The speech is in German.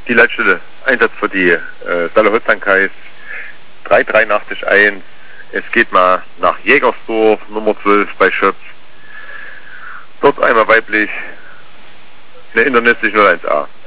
Die Leitstelle, Einsatz für die Saale-Holzlandkreis 38381. Es geht mal nach Jägersdorf, Nummer 12 bei Schöpf. Dort einmal weiblich, eine Internet 01a.